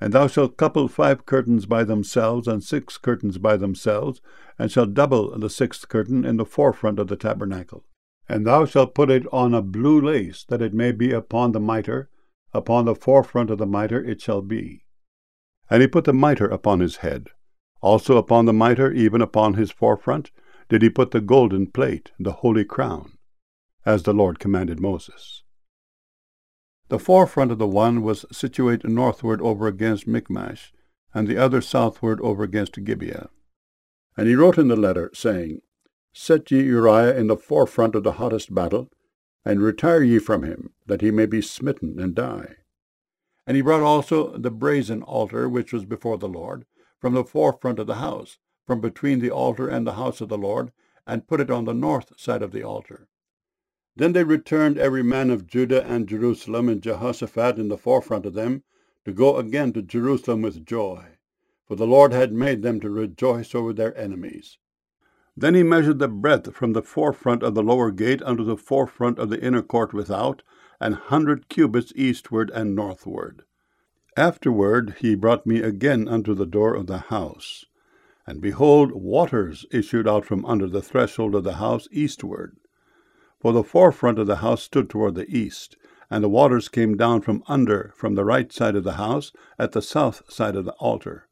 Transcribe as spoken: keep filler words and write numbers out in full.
And thou shalt couple five curtains by themselves, and six curtains by themselves, and shalt double the sixth curtain in the forefront of the tabernacle. And thou shalt put it on a blue lace, that it may be upon the mitre. Upon the forefront of the mitre it shall be. And he put the mitre upon his head. Also upon the mitre, even upon his forefront, did he put the golden plate, the holy crown, as the Lord commanded Moses. The forefront of the one was situate northward over against Michmash, and the other southward over against Gibeah. And he wrote in the letter, saying, Set ye Uriah in the forefront of the hottest battle, and retire ye from him, that he may be smitten and die. And he brought also the brazen altar which was before the Lord, from the forefront of the house, from between the altar and the house of the Lord, and put it on the north side of the altar. Then they returned every man of Judah and Jerusalem, and Jehoshaphat in the forefront of them, to go again to Jerusalem with joy, for the Lord had made them to rejoice over their enemies. Then he measured the breadth from the forefront of the lower gate unto the forefront of the inner court without, an hundred cubits eastward and northward. Afterward he brought me again unto the door of the house, and behold, waters issued out from under the threshold of the house eastward. For the forefront of the house stood toward the east, and the waters came down from under, from the right side of the house, at the south side of the altar.